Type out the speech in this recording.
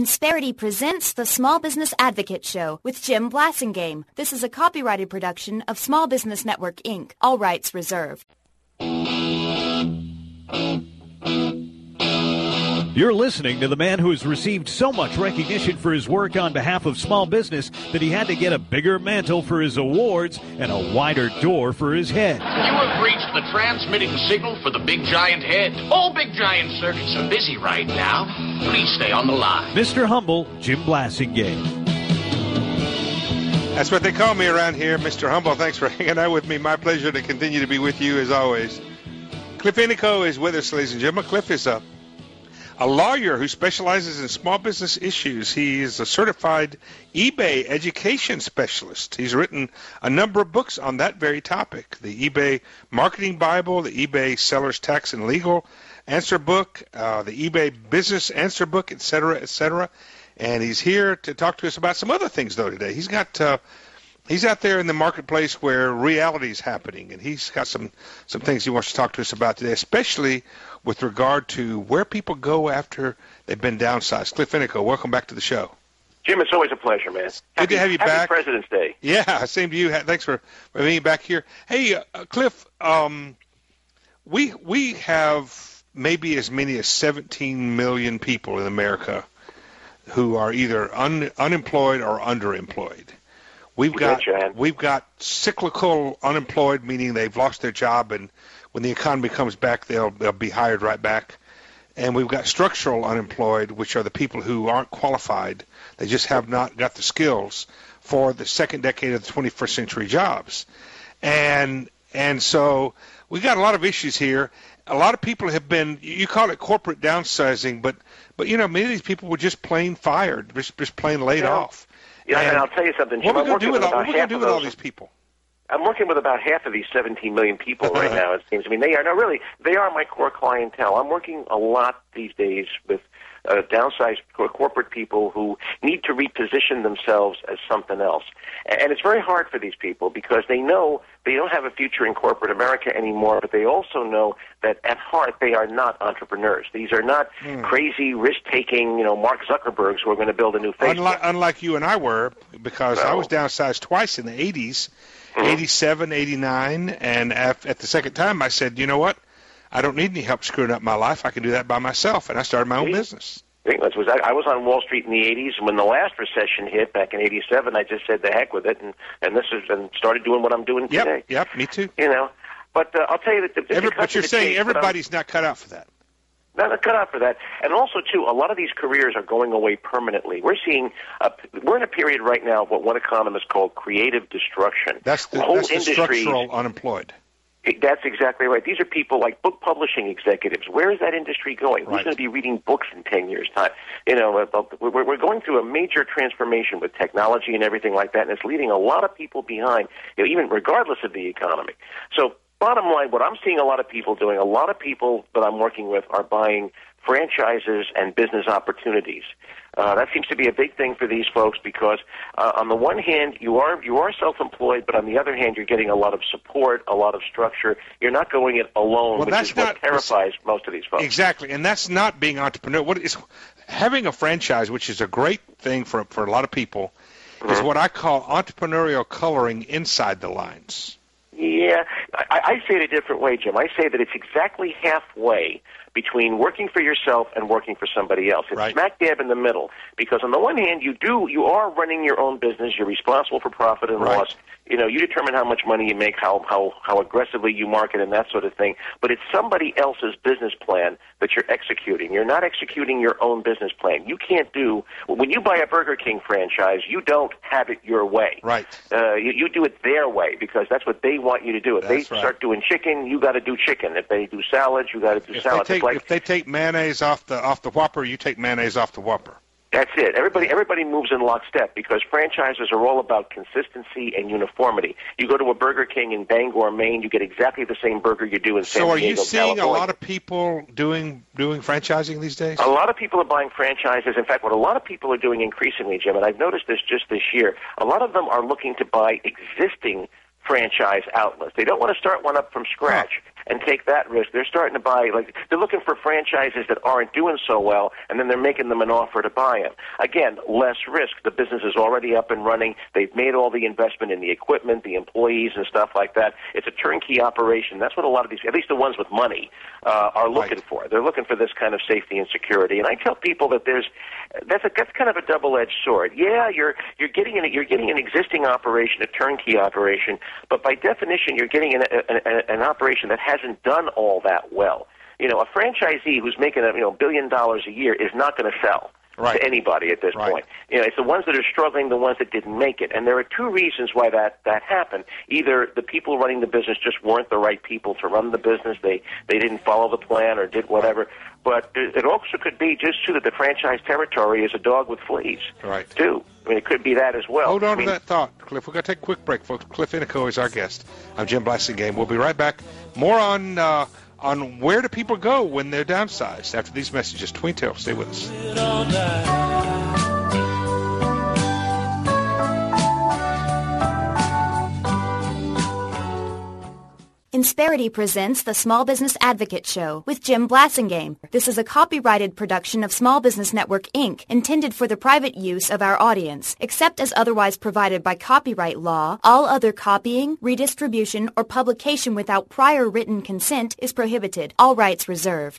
Insperity presents the Small Business Advocate Show with Jim Blasingame. This is a copyrighted production of Small Business Network, Inc. All rights reserved. You're listening to the man who has received so much recognition for his work on behalf of small business that he had to get a bigger mantle for his awards and a wider door for his head. You have reached the transmitting signal for the Big Giant Head. All Big Giant circuits are busy right now. Please stay on the line. Mr. Humble, Jim Blasingame. That's what they call me around here, Mr. Humble. Thanks for hanging out with me. My pleasure to continue to be with you as always. Cliff Inico is with us, ladies and gentlemen. Cliff is a lawyer who specializes in small business issues. He is a certified eBay education specialist. He's written a number of books on that very topic: the eBay Marketing Bible, the eBay Seller's Tax and Legal Answer Book, the eBay Business Answer Book, etc., etc. And he's here to talk to us about some other things, though, today. He's out there in the marketplace where reality is happening, and he's got some things he wants to talk to us about today, especially with regard to where people go after they've been downsized. Cliff Inico, welcome back to the show. Jim, it's always a pleasure, man. Good to have you back. Happy President's Day. Yeah, same to you. Thanks for being back here. Hey, Cliff, we have maybe as many as 17 million people in America who are either unemployed or underemployed. We've got cyclical unemployed, meaning they've lost their job, and when the economy comes back, they'll be hired right back. And we've got structural unemployed, which are the people who aren't qualified. They just have not got the skills for the second decade of the 21st century jobs. And so we got a lot of issues here. A lot of people have been, you call it corporate downsizing, but you know, many of these people were just plain fired, just plain laid off. Yeah, and I'll tell you something, Jim. What are we going to do with all these people? I'm working with about half of these 17 million people right now, it seems. I mean, they are my core clientele. I'm working a lot these days with downsized corporate people who need to reposition themselves as something else. And it's very hard for these people because they know they don't have a future in corporate America anymore, but they also know that at heart they are not entrepreneurs. These are not crazy, risk-taking, Mark Zuckerbergs who are going to build a new Facebook. Unlike you and I were, because I was downsized twice in the 80s, 87, 89, and at the second time I said, you know what? I don't need any help screwing up my life. I can do that by myself, and I started my own business. I was on Wall Street in the 80s, and when the last recession hit back in 87, I just said the heck with it, and started doing what I'm doing today. Yep, me too. But I'll tell you that but you're saying everybody's not cut out for that. Not cut out for that. And also, too, a lot of these careers are going away permanently. We're in a period right now of what one economist called creative destruction. That's the structural unemployed. That's exactly right. These are people like book publishing executives. Where is that industry going? Right. Who's going to be reading books in 10 years' time? We're going through a major transformation with technology and everything like that, and it's leaving a lot of people behind, even regardless of the economy. So bottom line, what I'm seeing a lot of people doing, a lot of people that I'm working with are buying franchises and business opportunities. That seems to be a big thing for these folks because on the one hand, you are self-employed, but on the other hand, you're getting a lot of support, a lot of structure. You're not going it alone, which is what terrifies most of these folks. Exactly, and that's not being entrepreneur. What is having a franchise, which is a great thing for a lot of people, is what I call entrepreneurial coloring inside the lines. Yeah, I say it a different way, Jim. I say that it's exactly halfway between working for yourself and working for somebody else. It's smack dab in the middle. Because on the one hand, you are running your own business. You're responsible for profit and loss. You determine how much money you make, how aggressively you market, and that sort of thing. But it's somebody else's business plan that you're executing. You're not executing your own business plan. You can't do when you buy a Burger King franchise. You don't have it your way. Right. You do it their way because that's what they want you to do. If they start doing chicken, you got to do chicken. If they do salads, you got to do salads. If they take mayonnaise off the Whopper, you take mayonnaise off the Whopper. That's it. Everybody moves in lockstep because franchises are all about consistency and uniformity. You go to a Burger King in Bangor, Maine, you get exactly the same burger you do in San Diego, So are you seeing California. a lot of people doing franchising these days? A lot of people are buying franchises. In fact, what a lot of people are doing increasingly, Jim, and I've noticed this just this year, a lot of them are looking to buy existing franchise outlets. They don't want to start one up from scratch. and take that risk. They're starting to buy, they're looking for franchises that aren't doing so well, and then they're making them an offer to buy them. Again, less risk. The business is already up and running. They've made all the investment in the equipment, the employees, and stuff like that. It's a turnkey operation. That's what a lot of these, at least the ones with money, are looking for. They're looking for this kind of safety and security. And I tell people that that's kind of a double-edged sword. Yeah, you're getting an existing operation, a turnkey operation, but by definition, you're getting an operation that hasn't done all that well. A franchisee who's making $1 billion a year is not going to sell to anybody at this point. It's the ones that are struggling, the ones that didn't make it. And there are two reasons why that happened. Either the people running the business just weren't the right people to run the business. They didn't follow the plan or did whatever. But it also could be just too that the franchise territory is a dog with fleas, too. I mean, it could be that as well. Hold on to that thought, Cliff. We're going to take a quick break, folks. Cliff Inico is our guest. I'm Jim Blasingame. We'll be right back. More on where do people go when they're downsized after these messages. Tween Tail, stay with us. Insperity presents the Small Business Advocate Show with Jim Blasingame. This is a copyrighted production of Small Business Network, Inc., intended for the private use of our audience. Except as otherwise provided by copyright law, all other copying, redistribution, or publication without prior written consent is prohibited. All rights reserved.